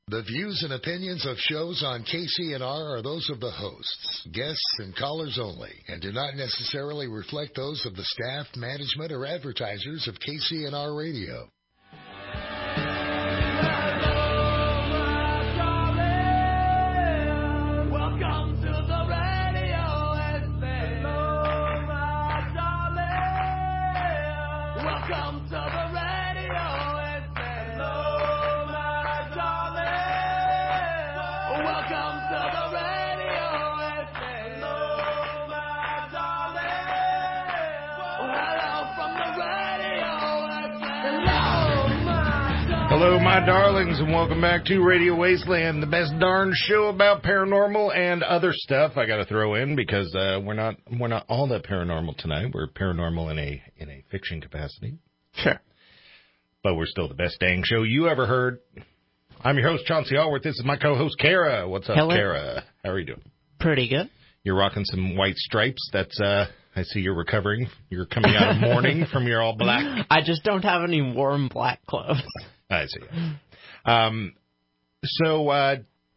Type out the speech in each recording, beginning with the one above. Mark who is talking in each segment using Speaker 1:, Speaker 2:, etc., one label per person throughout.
Speaker 1: The views and opinions of shows on KCNR are those of the hosts, guests, and callers only, and do not necessarily reflect those of the staff, management, or advertisers of KCNR Radio.
Speaker 2: Welcome to the radio, hello, my darling. Welcome to the radio, hello, my darling. Welcome to the radio, hello, my darling. Hello from the radio, hello, my darling.
Speaker 3: Hello, my darlings, and welcome back to Radio Wasteland, the best darn show about paranormal and other stuff. I got to throw in because we're not all that paranormal tonight. We're paranormal in a fiction capacity.
Speaker 4: Sure.
Speaker 3: But we're still the best dang show you ever heard. I'm your host, Chauncey Allworth. This is my co-host, Kara. What's up,
Speaker 4: Hello.
Speaker 3: Kara? How are you doing?
Speaker 4: Pretty good.
Speaker 3: You're rocking some white stripes. That's, I see you're recovering. You're coming out of mourning from your all black.
Speaker 4: I just don't have any warm black clothes.
Speaker 3: I see. So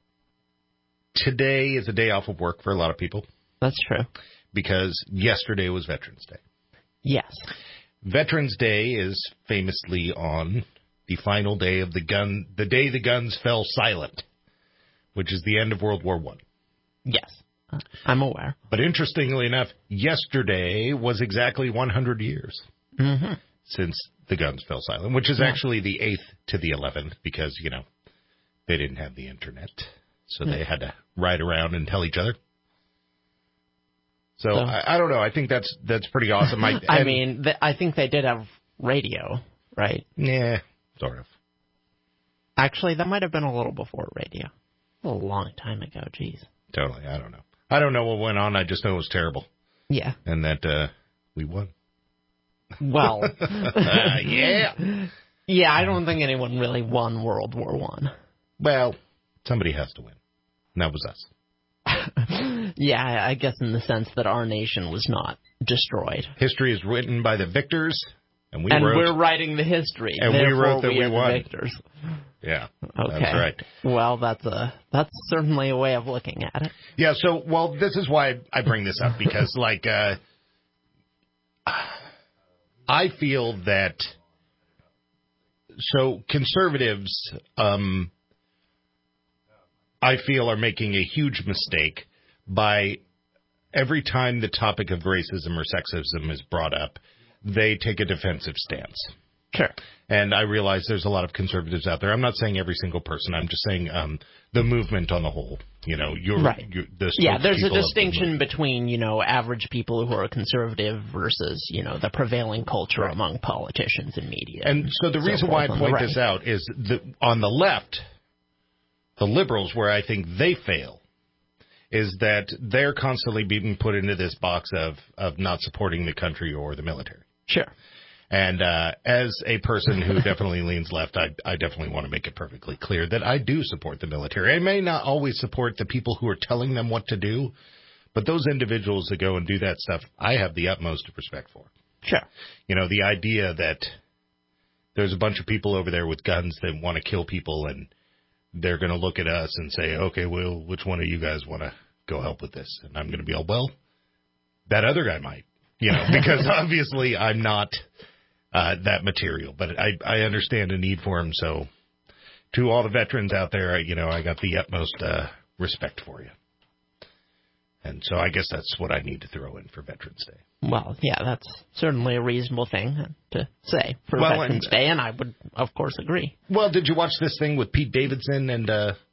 Speaker 3: today is a day off of work for a lot of people
Speaker 4: That's true.
Speaker 3: because yesterday was Veterans Day.
Speaker 4: Yes.
Speaker 3: Veterans Day is famously on the final day of the day the guns fell silent, which is the end of World War I.
Speaker 4: Yes. I'm aware.
Speaker 3: But interestingly enough, yesterday was exactly 100 years since the guns fell silent, which is actually the 8th to the 11th because, you know, they didn't have the internet. So they had to ride around and tell each other. So I don't know. I think that's pretty awesome.
Speaker 4: I think they did have radio, right?
Speaker 3: Yeah, sort of.
Speaker 4: Actually, that might have been a little before radio. A long time ago, jeez.
Speaker 3: Totally. I don't know. I don't know what went on. I just know it was terrible.
Speaker 4: Yeah.
Speaker 3: And that we won.
Speaker 4: Well.
Speaker 3: Yeah.
Speaker 4: Yeah, I don't think anyone really won World War I.
Speaker 3: Well, somebody has to win. And that was us.
Speaker 4: Yeah, I guess in the sense that our nation was not destroyed.
Speaker 3: History is written by the victors, and we're
Speaker 4: writing the history.
Speaker 3: And we wrote that we won.
Speaker 4: The victors.
Speaker 3: Yeah,
Speaker 4: okay.
Speaker 3: That's right.
Speaker 4: Well, that's certainly a way of looking at it.
Speaker 3: Yeah. So, well, this is why I bring this up because, like, I feel that conservatives, I feel, are making a huge mistake by every time the topic of racism or sexism is brought up, they take a defensive stance.
Speaker 4: Sure.
Speaker 3: And I realize there's a lot of conservatives out there. I'm not saying every single person. I'm just saying the movement on the whole. You know,
Speaker 4: right. There's a distinction between, you know, average people who are conservative versus, you know, the prevailing culture among politicians and media.
Speaker 3: And so the reason why I point this out is that on the left, the liberals, where I think they fail, is that they're constantly being put into this box of not supporting the country or the military.
Speaker 4: Sure.
Speaker 3: And as a person who definitely leans left, I definitely want to make it perfectly clear that I do support the military. I may not always support the people who are telling them what to do, but those individuals that go and do that stuff, I have the utmost respect for.
Speaker 4: Sure.
Speaker 3: You know, the idea that there's a bunch of people over there with guns that want to kill people and they're going to look at us and say, okay, well, which one of you guys want to go help with this? And I'm going to be all, well, that other guy might, you know, because obviously I'm not that material, but I understand the need for him. So to all the veterans out there, you know, I got the utmost respect for you. And so I guess that's what I need to throw in for Veterans Day.
Speaker 4: Well, yeah, that's certainly a reasonable thing to say for Veterans Day, and I would, of course, agree.
Speaker 3: Well, did you watch this thing with Pete Davidson and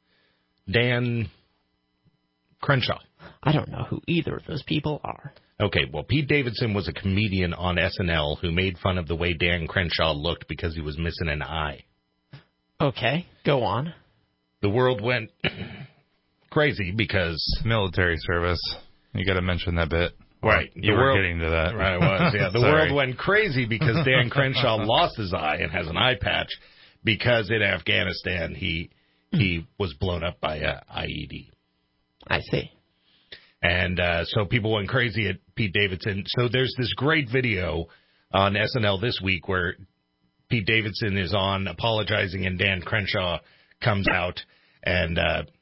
Speaker 3: Dan Crenshaw?
Speaker 4: I don't know who either of those people are.
Speaker 3: Okay, well, Pete Davidson was a comedian on SNL who made fun of the way Dan Crenshaw looked because he was missing an eye.
Speaker 4: Okay, go on.
Speaker 3: The world went crazy because...
Speaker 5: Military service. You got to mention that bit.
Speaker 3: Right.
Speaker 5: You were getting to that.
Speaker 3: Right, I was, yeah. The world went crazy because Dan Crenshaw lost his eye and has an eye patch because in Afghanistan he was blown up by a IED.
Speaker 4: I see.
Speaker 3: And so people went crazy at Pete Davidson. So there's this great video on SNL this week where Pete Davidson is on apologizing and Dan Crenshaw comes out and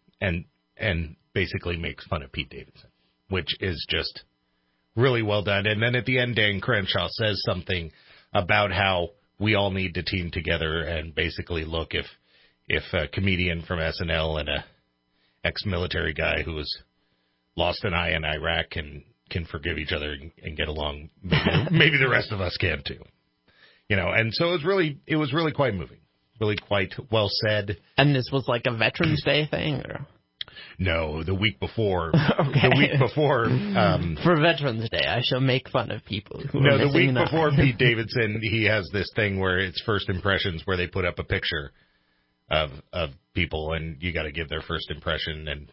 Speaker 3: basically makes fun of Pete Davidson, which is just really well done. And then at the end, Dan Crenshaw says something about how we all need to team together and basically look if a comedian from SNL and a ex-military guy who was lost an eye in Iraq can forgive each other and get along, maybe the rest of us can too. And so it was really quite moving, really quite well said.
Speaker 4: And this was like a Veterans Day thing, or?
Speaker 3: No, the week before.
Speaker 4: Okay.
Speaker 3: The week before.
Speaker 4: For Veterans Day, I shall make fun of people who are
Speaker 3: the week
Speaker 4: missing
Speaker 3: before Pete Davidson, he has this thing where it's first impressions, where they put up a picture of people, and you got to give their first impression. And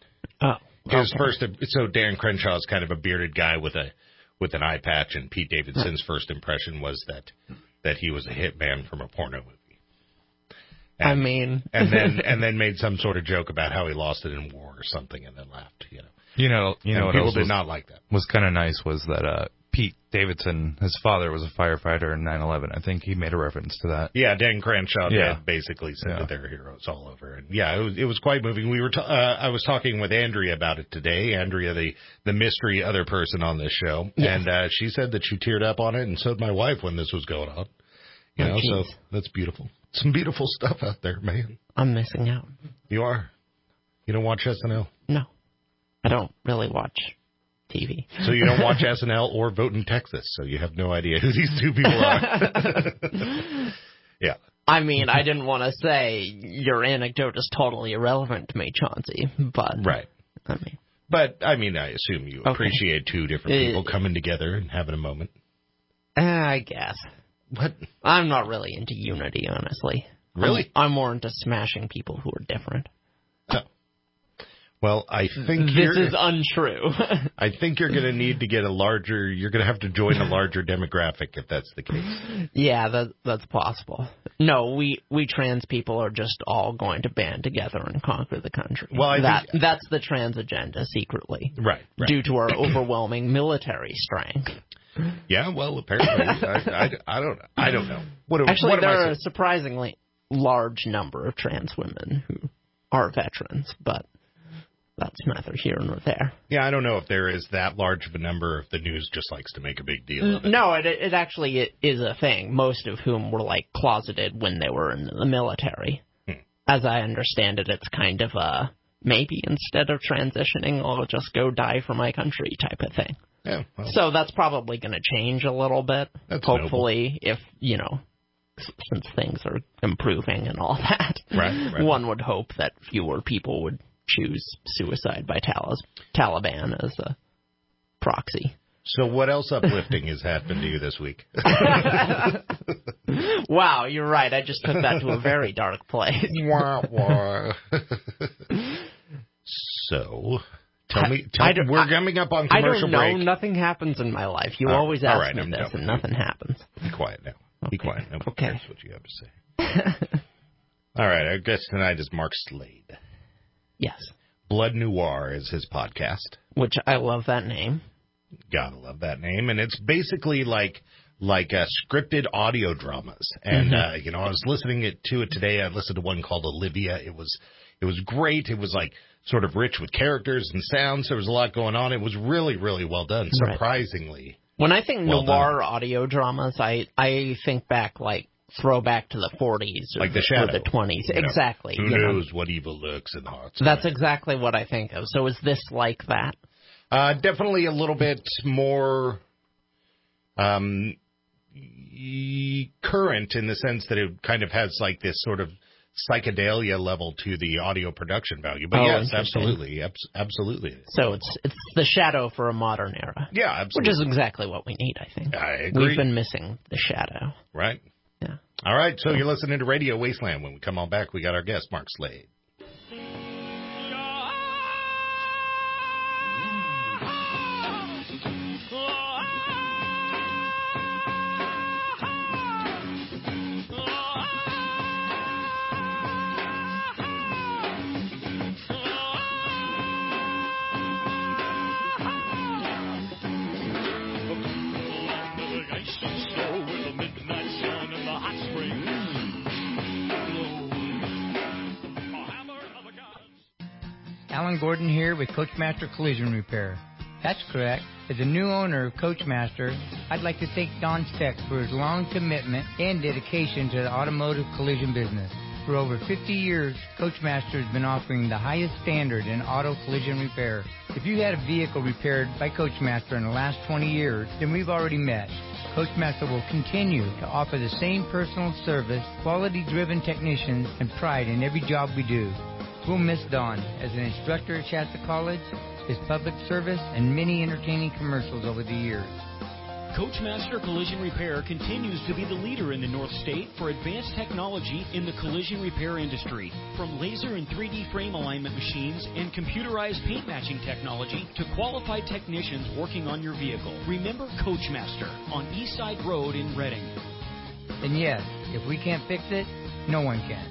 Speaker 3: so Dan Crenshaw's kind of a bearded guy with an eye patch, and Pete Davidson's first impression was that he was a hitman from a porno movie. And, and then made some sort of joke about how he lost it in war or something, and then laughed.
Speaker 5: You know, what
Speaker 3: people did not like that.
Speaker 5: Was kind of nice was that Pete Davidson, his father was a firefighter in 9/11. I think he made a reference to that.
Speaker 3: Yeah, Dan Crenshaw did basically said that they're heroes all over, and it was quite moving. We were I was talking with Andrea about it today. Andrea, the mystery other person on this show, and she said that she teared up on it, and so did my wife when this was going on. So that's beautiful. Some beautiful stuff out there, man.
Speaker 4: I'm missing out.
Speaker 3: You are. You don't watch SNL?
Speaker 4: No, I don't really watch TV.
Speaker 3: So you don't watch SNL or vote in Texas, so you have no idea who these two people are. Yeah.
Speaker 4: I mean, I didn't want to say your anecdote is totally irrelevant to me, Chauncey, but...
Speaker 3: Right. But, I assume you appreciate two different people coming together and having a moment.
Speaker 4: I guess.
Speaker 3: What?
Speaker 4: I'm not really into unity, honestly.
Speaker 3: Really?
Speaker 4: I'm more into smashing people who are different.
Speaker 3: Oh. Well, I think
Speaker 4: this is untrue.
Speaker 3: I think you're going to need to get you're going to have to join a larger demographic if that's the case.
Speaker 4: Yeah, that's possible. No, we trans people are just all going to band together and conquer the country. Well, that's the trans agenda secretly.
Speaker 3: Right.
Speaker 4: Due to our overwhelming military strength.
Speaker 3: Yeah, well, apparently, I don't know.
Speaker 4: Actually, there are a surprisingly large number of trans women who are veterans, but that's neither here nor there.
Speaker 3: Yeah, I don't know if there is that large of a number. If the news just likes to make a big deal of it.
Speaker 4: No, it actually is a thing. Most of whom were closeted when they were in the military. As I understand it, it's kind of a maybe instead of transitioning, I'll just go die for my country type of thing.
Speaker 3: Yeah, well,
Speaker 4: so that's probably going to change a little bit, hopefully,
Speaker 3: noble.
Speaker 4: If, since things are improving and all that.
Speaker 3: Right.
Speaker 4: One would hope that fewer people would choose suicide by Taliban as a proxy.
Speaker 3: So what else uplifting has happened to you this week?
Speaker 4: Wow, you're right. I just took that to a very dark place.
Speaker 3: Wah, wah. So... Tell me, we're coming up on commercial break.
Speaker 4: I don't know. Nothing happens in my life. You always ask me this, and nothing happens.
Speaker 3: Be quiet now.
Speaker 4: Okay.
Speaker 3: Be quiet. Nobody cares what you have to say. All right. Our guest tonight is Mark Slade.
Speaker 4: Yes.
Speaker 3: Blood Noir is his podcast.
Speaker 4: Which I love that name.
Speaker 3: Gotta love that name. And it's basically like scripted audio dramas. And, I was listening to it today. I listened to one called Olivia. It was great. It was sort of rich with characters and sounds. There was a lot going on. It was really, really well done. Surprisingly.
Speaker 4: When I think noir audio dramas, I think back throwback to the 40s or,
Speaker 3: The Shadow,
Speaker 4: or the 20s. Exactly.
Speaker 3: Who knows what evil lurks in the hearts?
Speaker 4: That's exactly what I think of. So is this like that?
Speaker 3: Definitely a little bit more current in the sense that it kind of has this sort of psychedelia level to the audio production value. But yes, absolutely. Absolutely.
Speaker 4: So it's the Shadow for a modern era.
Speaker 3: Yeah, absolutely.
Speaker 4: Which is exactly what we need, I think.
Speaker 3: I agree.
Speaker 4: We've been missing the Shadow.
Speaker 3: Right.
Speaker 4: Yeah.
Speaker 3: All right, so you're listening to Radio Wasteland. When we come on back, we got our guest, Mark Slade.
Speaker 6: Alan Gordon here with Coachmaster Collision Repair. That's correct. As a new owner of Coachmaster, I'd like to thank Don Steck for his long commitment and dedication to the automotive collision business. For over 50 years, Coachmaster has been offering the highest standard in auto collision repair. If you had a vehicle repaired by Coachmaster in the last 20 years, then we've already met. Coachmaster will continue to offer the same personal service, quality-driven technicians, and pride in every job we do. We'll miss Don as an instructor at Shasta College, his public service, and many entertaining commercials over the years.
Speaker 7: Coachmaster Collision Repair continues to be the leader in the North State for advanced technology in the collision repair industry. From laser and 3D frame alignment machines and computerized paint matching technology to qualified technicians working on your vehicle. Remember Coachmaster on Eastside Road in Reading.
Speaker 6: And yes, if we can't fix it, no one can.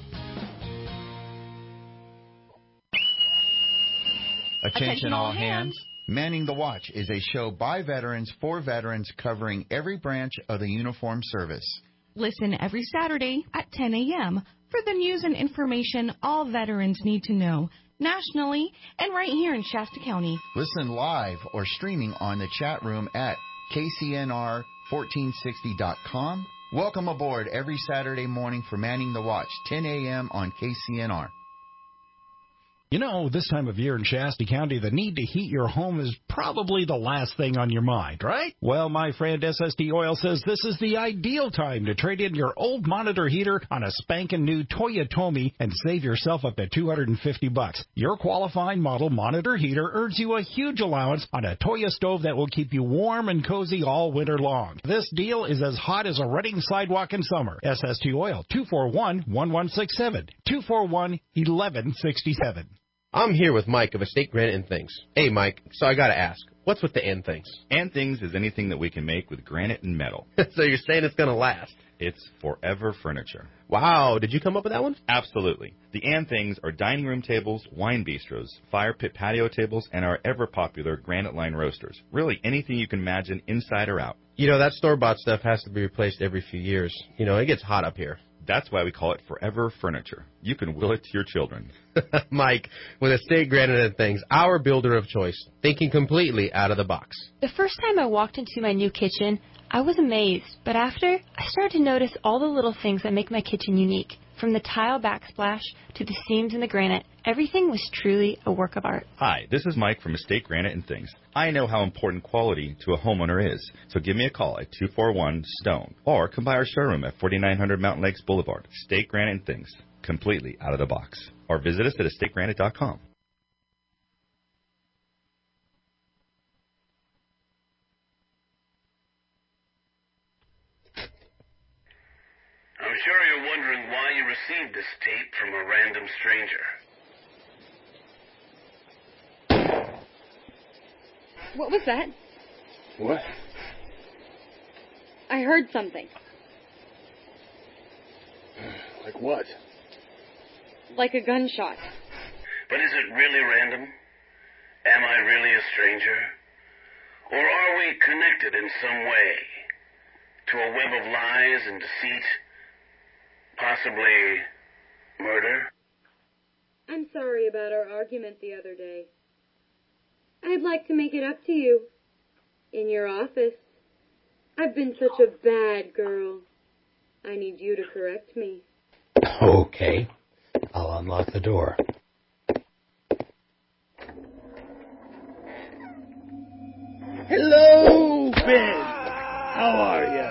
Speaker 8: Attention all hands. Manning the Watch is a show by veterans for veterans covering every branch of the uniformed service.
Speaker 9: Listen every Saturday at 10 a.m. for the news and information all veterans need to know, nationally and right here in Shasta County.
Speaker 8: Listen live or streaming on the chat room at kcnr1460.com. Welcome aboard every Saturday morning for Manning the Watch, 10 a.m. on KCNR.
Speaker 10: You know, this time of year in Shasta County, the need to heat your home is probably the last thing on your mind, right? Well, my friend SST Oil says this is the ideal time to trade in your old monitor heater on a spanking new Toyotomi and save yourself up to $250. Your qualifying model monitor heater earns you a huge allowance on a Toyo stove that will keep you warm and cozy all winter long. This deal is as hot as a Reading sidewalk in summer. SST Oil, 241-1167, 241-1167.
Speaker 11: I'm here with Mike of Estate Granite and Things. Hey, Mike, so I got to ask, what's with the and things?
Speaker 12: And things is anything that we can make with granite and metal.
Speaker 11: So you're saying it's going to last?
Speaker 12: It's forever furniture.
Speaker 11: Wow, did you come up with that one?
Speaker 12: Absolutely. The and things are dining room tables, wine bistros, fire pit patio tables, and our ever-popular granite line roasters. Really anything you can imagine inside or out.
Speaker 11: You know, that store-bought stuff has to be replaced every few years. You know, it gets hot up here.
Speaker 12: That's why we call it forever furniture. You can will it to your children.
Speaker 11: Mike, with Estate Granite and Things, our builder of choice, thinking completely out of the box.
Speaker 13: The first time I walked into my new kitchen, I was amazed. But after, I started to notice all the little things that make my kitchen unique. From the tile backsplash to the seams in the granite, everything was truly a work of art.
Speaker 12: Hi, this is Mike from Estate Granite and Things. I know how important quality to a homeowner is, so give me a call at 241-STONE or come by our showroom at 4900 Mountain Lakes Boulevard. Estate Granite and Things, completely out of the box. Or visit us at estategranite.com.
Speaker 14: I'm sure you're wondering why you received this tape from a random stranger.
Speaker 15: What was that?
Speaker 14: What?
Speaker 15: I heard something.
Speaker 14: Like what?
Speaker 15: Like a gunshot.
Speaker 14: But is it really random? Am I really a stranger? Or are we connected in some way to a web of lies and deceit? Possibly murder?
Speaker 15: I'm sorry about our argument the other day. I'd like to make it up to you. In your office. I've been such a bad girl. I need you to correct me.
Speaker 16: Okay. I'll unlock the door.
Speaker 2: Hello, Ben. How are ya?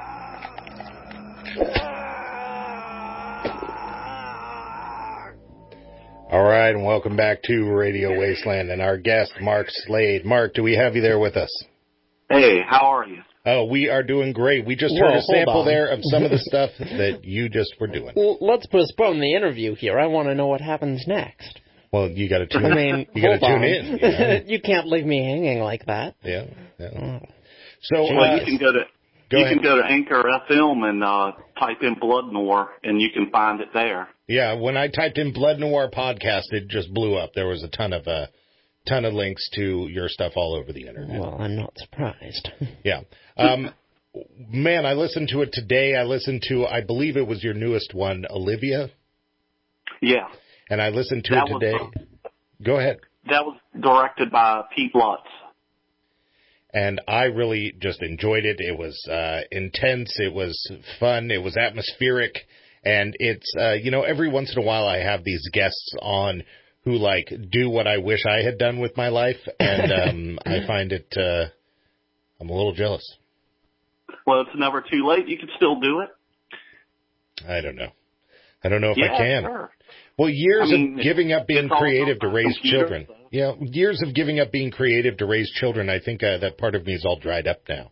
Speaker 3: All right, and welcome back to Radio Wasteland and our guest, Mark Slade. Mark, do we have you there with us?
Speaker 17: Hey, how are you?
Speaker 3: Oh, we are doing great. We just heard a sample there of some of the stuff that you just were doing.
Speaker 4: Well, let's postpone the interview here. I want to know what happens next.
Speaker 3: Well, you got to tune.
Speaker 4: You
Speaker 3: got to tune in. You know?
Speaker 4: You can't leave me hanging like that.
Speaker 3: Yeah. So
Speaker 17: you can go to Anchor FM and type in Blood Noir, and you can find it there.
Speaker 3: Yeah, when I typed in Blood Noir podcast, it just blew up. There was a ton of links to your stuff all over the internet.
Speaker 4: Well, I'm not surprised.
Speaker 3: Yeah. Man, I listened to it today. I believe it was your newest one, Olivia.
Speaker 17: Yeah.
Speaker 3: And I listened to it today. Go ahead.
Speaker 17: That was directed by Pete Lutz.
Speaker 3: And I really just enjoyed it. It was intense. It was fun. It was atmospheric. And it's, every once in a while I have these guests on who, do what I wish I had done with my life. And I find it, I'm a little jealous.
Speaker 17: Well, it's never too late. You can still do it.
Speaker 3: I don't know if I can.
Speaker 17: Sure.
Speaker 3: Well, years of giving up being creative to raise children.
Speaker 17: So.
Speaker 3: Yeah, years of giving up being creative to raise children. I think that part of me is all dried up now.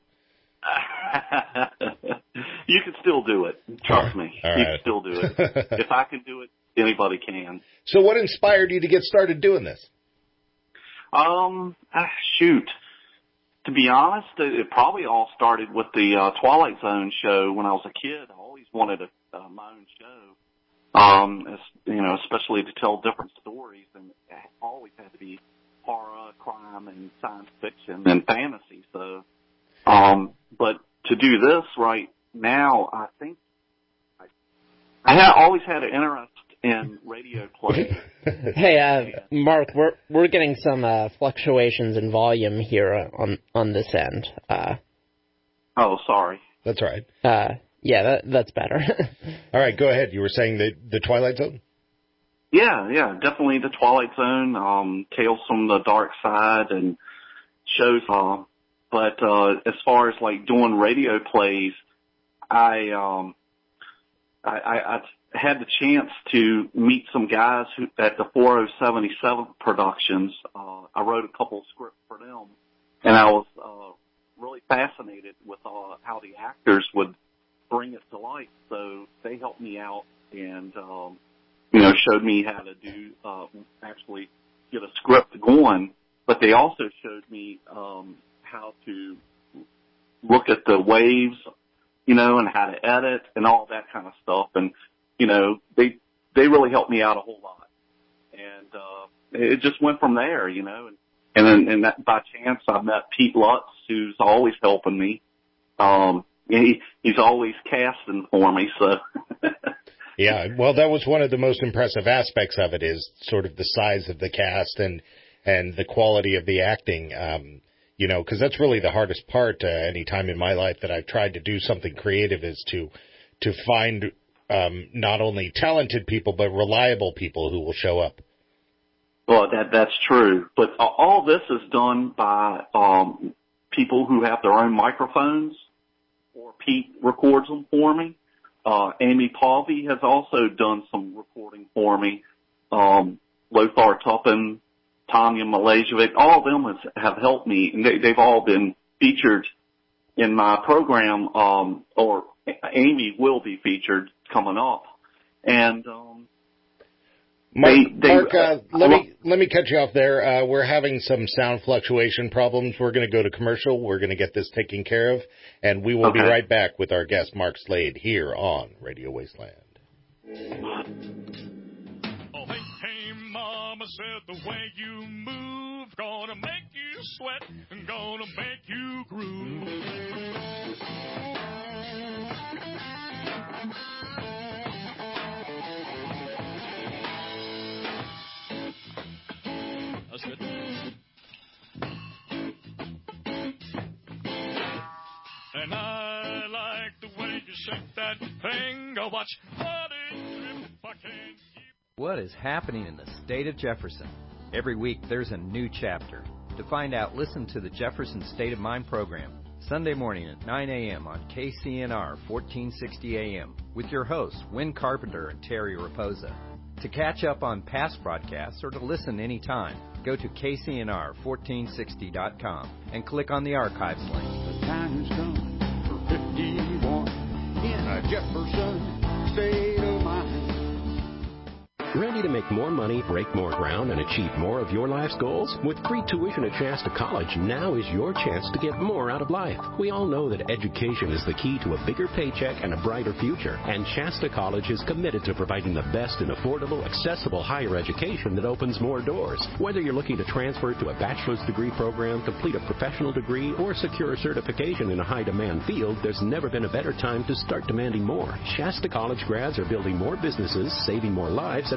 Speaker 17: You can still do it. Trust me.
Speaker 3: All
Speaker 17: you
Speaker 3: right.
Speaker 17: can still do it. If I can do it, anybody can.
Speaker 3: So what inspired you to get started doing this?
Speaker 17: Shoot. To be honest, it probably all started with the Twilight Zone show when I was a kid. I always wanted my own show, especially to tell different stories, and it always had to be horror, crime, and science fiction and fantasy. So, but to do this right now, I think I always had an interest in radio play.
Speaker 4: Hey, Mark, we're getting some fluctuations in volume here on this end.
Speaker 17: Oh, sorry.
Speaker 3: That's all right.
Speaker 4: Yeah, that's better.
Speaker 3: All right, go ahead. You were saying the Twilight Zone?
Speaker 17: Yeah, definitely the Twilight Zone, Tales from the Dark Side and shows. But as far as doing radio plays, I had the chance to meet some guys at the 4077 Productions. I wrote a couple of scripts for them, and I was really fascinated with how the actors would bring it to life. So they helped me out and showed me how to do actually get a script going. But they also showed me how to look at the waves, and how to edit and all that kind of stuff. And they really helped me out a whole lot. And it just went from there, and then that by chance I met Pete Lutz, who's always helping me. He's always casting for me, so.
Speaker 3: Yeah, well, that was one of the most impressive aspects of it, is sort of the size of the cast and the quality of the acting. Because that's really the hardest part. Any time in my life that I've tried to do something creative is to find not only talented people but reliable people who will show up.
Speaker 17: Well, that's true. But all this is done by people who have their own microphones, or Pete records them for me. Amy Pavey has also done some recording for me. Lothar Tuppen, Tanya Milajevic, all of them have helped me, and they've all been featured in my program, or Amy will be featured coming up. And
Speaker 3: Mark, let me cut you off there. We're having some sound fluctuation problems. We're going to go to commercial. We're going to get this taken care of, and we will be right back with our guest, Mark Slade, here on Radio Wasteland.
Speaker 2: Oh, hey, Mama said the way you move gonna make you sweat and gonna make you groove. That's good. And I like the way you shake that thing. Go watch Honey Drip. I can't keep.
Speaker 18: What is happening in the state of Jefferson? Every week there's a new chapter. To find out, listen to the Jefferson State of Mind program, Sunday morning at 9 a.m. on KCNR 1460 AM, with your hosts, Win Carpenter and Terry Raposa. To catch up on past broadcasts or to listen anytime, go to KCNR1460.com and click on the archives link.
Speaker 19: The time has come for 51 in a Jefferson state of mind.
Speaker 20: Ready to make more money, break more ground, and achieve more of your life's goals? With free tuition at Shasta College, now is your chance to get more out of life. We all know that education is the key to a bigger paycheck and a brighter future, and Shasta College is committed to providing the best in affordable, accessible higher education that opens more doors. Whether you're looking to transfer to a bachelor's degree program, complete a professional degree, or secure a certification in a high-demand field, there's never been a better time to start demanding more. Shasta College grads are building more businesses, saving more lives, and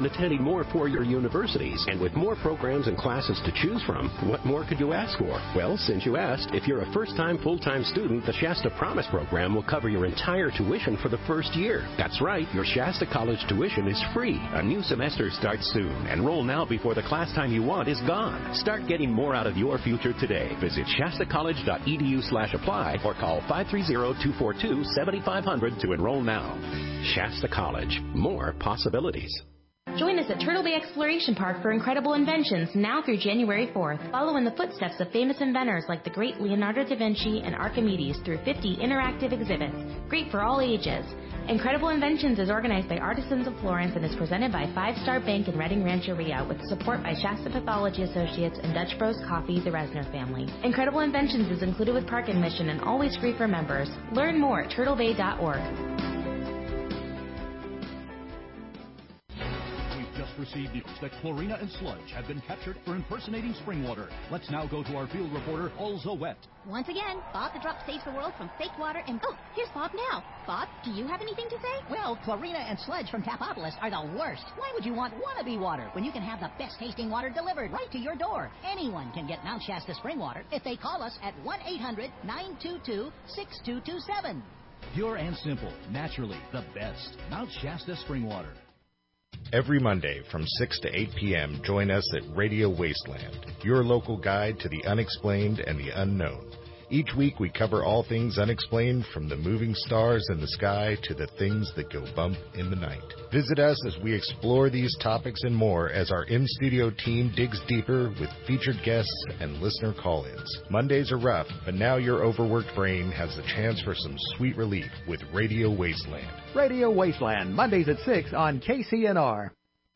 Speaker 20: and attending more four-year universities. And with more programs and classes to choose from, what more could you ask for? Well, since you asked, if you're a first-time full-time student, the Shasta Promise program will cover your entire tuition for the first year. That's right, your Shasta College tuition is free. A new semester starts soon. Enroll now before the class time you want is gone. Start getting more out of your future today. Visit shastacollege.edu/apply or call 530-242-7500 to enroll now. Shasta College. More possibilities.
Speaker 21: Join us at Turtle Bay Exploration Park for incredible inventions now through January 4th. Follow in the footsteps of famous inventors like the great Leonardo da Vinci and Archimedes through 50 interactive exhibits. Great for all ages. Incredible Inventions is organized by Artisans of Florence and is presented by Five Star Bank in Redding Rancheria with support by Shasta Pathology Associates and Dutch Bros Coffee, the Resner family. Incredible Inventions is included with park admission and always free for members. Learn more at turtlebay.org.
Speaker 22: Received news that Chlorina and Sludge have been captured for impersonating spring water. Let's now go to our field reporter, Paul Zowet.
Speaker 23: Once again, Bob the Drop saves the world from fake water and... Oh, here's Bob now. Bob, do you have anything to say?
Speaker 24: Well, Chlorina and Sludge from Tapopolis are the worst. Why would you want wannabe water when you can have the best tasting water delivered right to your door? Anyone can get Mount Shasta spring water if they call us at 1-800-922-6227.
Speaker 22: Pure and simple, naturally the best. Mount Shasta spring water.
Speaker 3: Every Monday from 6 to 8 p.m., join us at Radio Wasteland, your local guide to the unexplained and the unknown. Each week we cover all things unexplained, from the moving stars in the sky to the things that go bump in the night. Visit us as we explore these topics and more as our in-studio team digs deeper with featured guests and listener call-ins. Mondays are rough, but now your overworked brain has the chance for some sweet relief with Radio Wasteland.
Speaker 25: Radio Wasteland, Mondays at 6 on KCNR.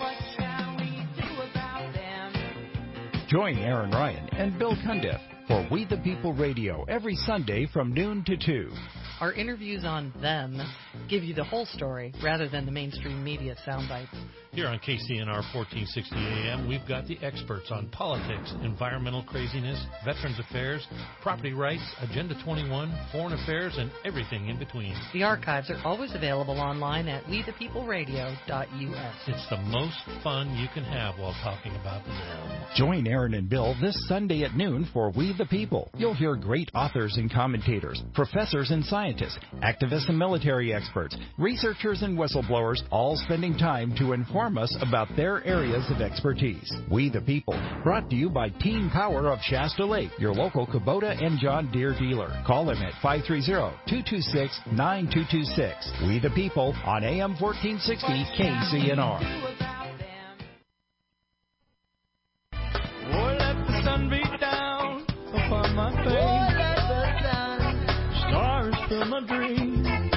Speaker 10: Join Aaron Ryan and Bill Cundiff for We the People Radio every Sunday from noon to 2.
Speaker 26: Our interviews on them give you the whole story rather than the mainstream media sound bites.
Speaker 27: Here on KCNR 1460 AM, we've got the experts on politics, environmental craziness, veterans affairs, property rights, Agenda 21, foreign affairs, and everything in between.
Speaker 26: The archives are always available online at wethepeopleradio.us.
Speaker 27: It's the most fun you can have while talking about them.
Speaker 10: Join Aaron and Bill this Sunday at noon for We the People. You'll hear great authors and commentators, professors and scientists, activists and military experts, researchers and whistleblowers, all spending time to inform us about their areas of expertise. We the People, brought to you by Team Power of Shasta Lake, your local Kubota and John Deere dealer. Call them at 530-226-9226. We the People on AM 1460 KCNR.
Speaker 2: Oh, let the sun beat down upon my face. Oh, let the sun. Stars fill my dreams.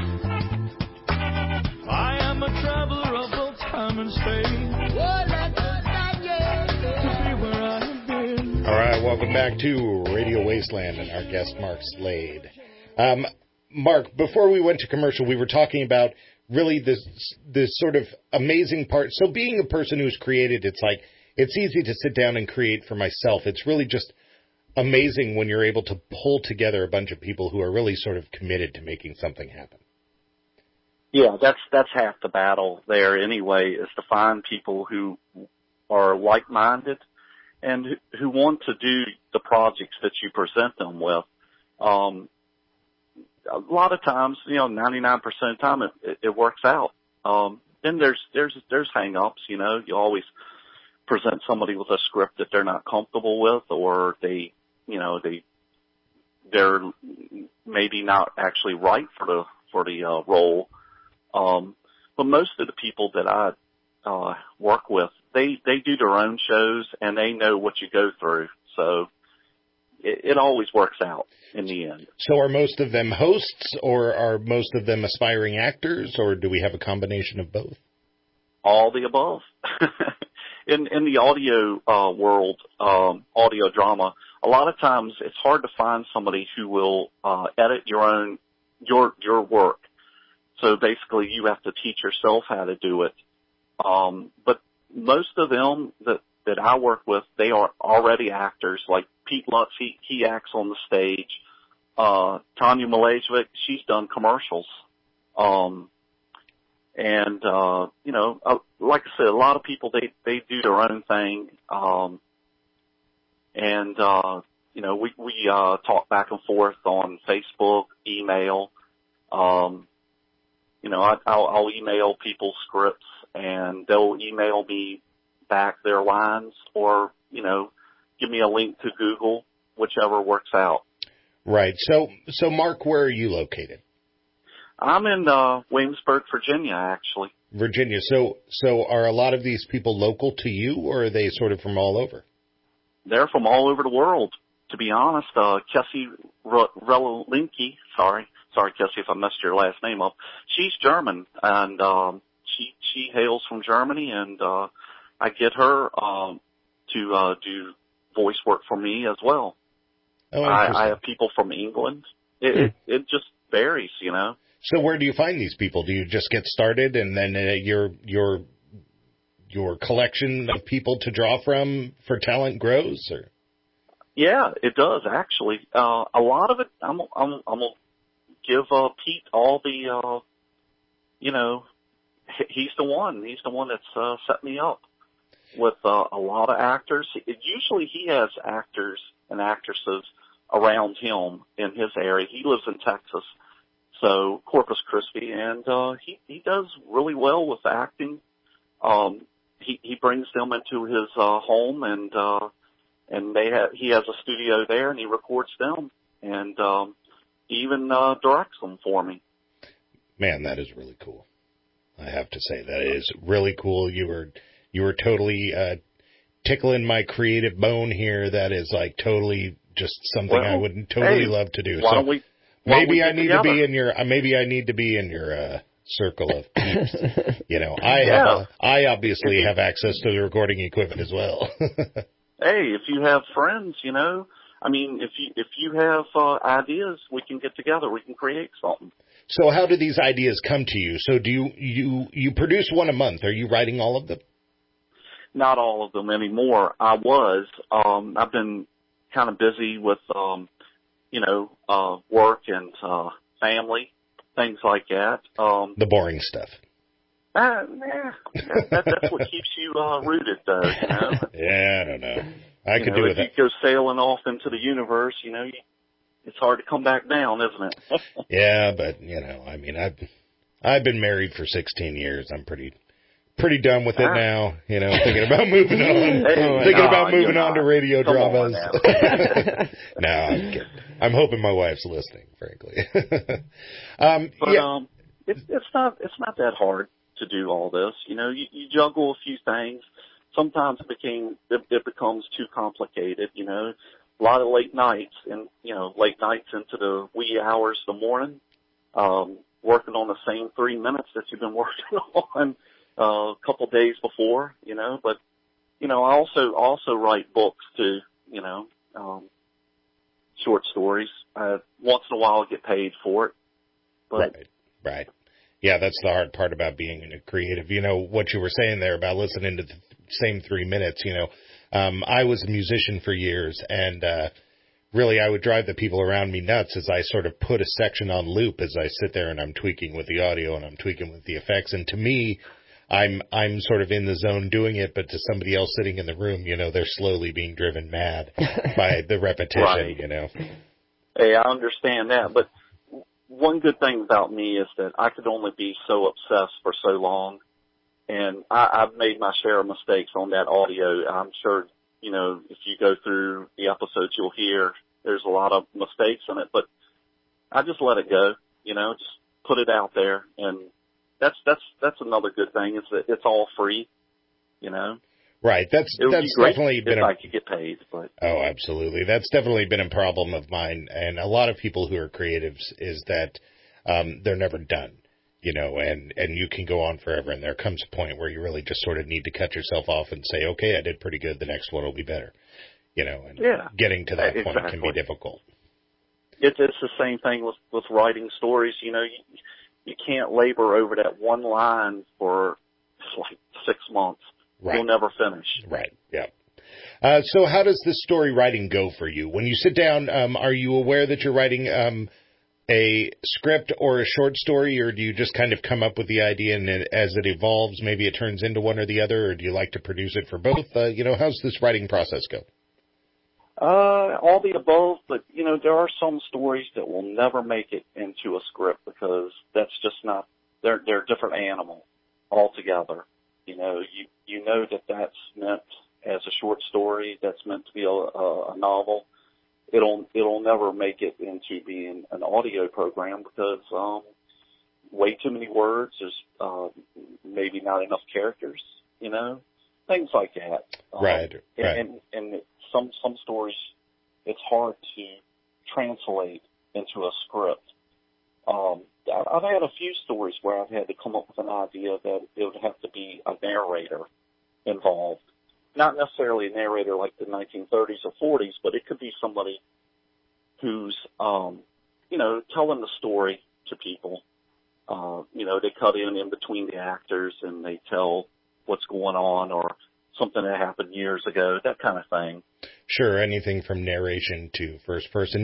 Speaker 2: I am a traveler of both time and space. Oh, let the sun, yeah. To be where I have been.
Speaker 3: All right, welcome back to Radio Wasteland and our guest, Mark Slade. Mark, before we went to commercial, we were talking about really this sort of amazing part. So being a person who's created, it's like, it's easy to sit down and create for myself. It's really just amazing when you're able to pull together a bunch of people who are really sort of committed to making something happen.
Speaker 17: Yeah, that's half the battle there anyway, is to find people who are like-minded and who want to do the projects that you present them with. A lot of times, 99% of the time it works out. Then there's hang-ups, you always present somebody with a script that they're not comfortable with, or they're maybe not actually right for the role. But most of the people that I work with, they do their own shows and they know what you go through. So it always works out in the end.
Speaker 3: So are most of them hosts, or are most of them aspiring actors, or do we have a combination of both?
Speaker 17: All the above. In the audio world, audio drama, a lot of times it's hard to find somebody who will edit your work. So basically you have to teach yourself how to do it. But most of them that I work with, they are already actors. Like Pete Lutz, he acts on the stage. Tanya Milejevic, she's done commercials. And, like I said, a lot of people, they do their own thing. We talk back and forth on Facebook, email. I'll email people scripts and they'll email me back their lines or, give me a link to Google, whichever works out.
Speaker 3: Right. So Mark, where are you located?
Speaker 17: I'm in Williamsburg, Virginia, actually.
Speaker 3: Virginia. So are a lot of these people local to you, or are they sort of from all over?
Speaker 17: They're from all over the world, to be honest. Kessie Relinke, sorry, Kessie, if I messed your last name up. She's German, and she hails from Germany, and I get her to do voice work for me as well.
Speaker 3: Oh,
Speaker 17: I have people from England. It just varies,
Speaker 3: So where do you find these people? Do you just get started and then your collection of people to draw from for talent grows? Or?
Speaker 17: Yeah, it does actually. A lot of it, I'm gonna give Pete all the, he's the one that's set me up with a lot of actors. Usually he has actors and actresses around him in his area. He lives in Texas, so Corpus Christi, and he does really well with acting. He brings them into his home, and he has a studio there, and he records them, and he even directs them for me.
Speaker 3: Man, that is really cool. I have to say that is really cool. You were totally tickling my creative bone here. That is like totally just something I would totally love to do. So maybe I need to be in your circle of peeps. I obviously have access to the recording equipment as well.
Speaker 17: Hey, if you have friends, if you have ideas, we can get together. We can create something.
Speaker 3: So how do these ideas come to you? So do you produce one a month? Are you writing all of them?
Speaker 17: Not all of them anymore. I was. I've been kind of busy with, work and family, things like that.
Speaker 3: The boring stuff.
Speaker 17: That's what keeps you rooted, though.
Speaker 3: Yeah, I don't know. I could do with that.
Speaker 17: If you go sailing off into the universe, it's hard to come back down, isn't it?
Speaker 3: Yeah, but I've been married for 16 years. I'm pretty done with it now. Thinking about moving on. On to radio dramas. No, I'm kidding. I'm hoping my wife's listening, frankly.
Speaker 17: It's not that hard to do all this. You juggle a few things. Sometimes it becomes too complicated. A lot of late nights and late nights into the wee hours of the morning, working on the same 3 minutes that you've been working on a couple days before. But I also write books too. Short stories. Once in a while, I get paid for it. But
Speaker 3: right. Yeah, that's the hard part about being a creative. What you were saying there about listening to the same 3 minutes, I was a musician for years, and really I would drive the people around me nuts as I sort of put a section on loop as I sit there and I'm tweaking with the audio and I'm tweaking with the effects. And to me, I'm sort of in the zone doing it, but to somebody else sitting in the room, they're slowly being driven mad by the repetition,
Speaker 17: Right. Hey, I understand that, but one good thing about me is that I could only be so obsessed for so long, and I've made my share of mistakes on that audio. I'm sure, if you go through the episodes, you'll hear there's a lot of mistakes in it, but I just let it go, just put it out there, and that's another good thing is that it's all free,
Speaker 3: Right. That's definitely been
Speaker 17: I could get paid, but
Speaker 3: oh, absolutely. That's definitely been a problem of mine, and a lot of people who are creatives is that they're never done, and you can go on forever, and there comes a point where you really just sort of need to cut yourself off and say, okay, I did pretty good. The next one will be better, and getting to that point can be difficult.
Speaker 17: It's the same thing with writing stories. You can't labor over that one line for like 6 months.
Speaker 3: Right.
Speaker 17: You'll never finish.
Speaker 3: Right. Yeah. So how does this story writing go for you? When you sit down, are you aware that you're writing a script or a short story, or do you just kind of come up with the idea and as it evolves, maybe it turns into one or the other, or do you like to produce it for both? How's this writing process go?
Speaker 17: All the above, but, there are some stories that will never make it into a script because that's just not, they're a different animal altogether. You know that's meant as a short story, that's meant to be a novel. It'll never make it into being an audio program because way too many words. There's maybe not enough characters. Things like that.
Speaker 3: Right.
Speaker 17: And some stories, it's hard to translate into a script. I've had a few stories where I've had to come up with an idea that it would have to be a narrator involved. Not necessarily a narrator like the 1930s or 40s, but it could be somebody who's, telling the story to people. They cut in between the actors and they tell what's going on or something that happened years ago, that kind of thing.
Speaker 3: Sure, anything from narration to first person.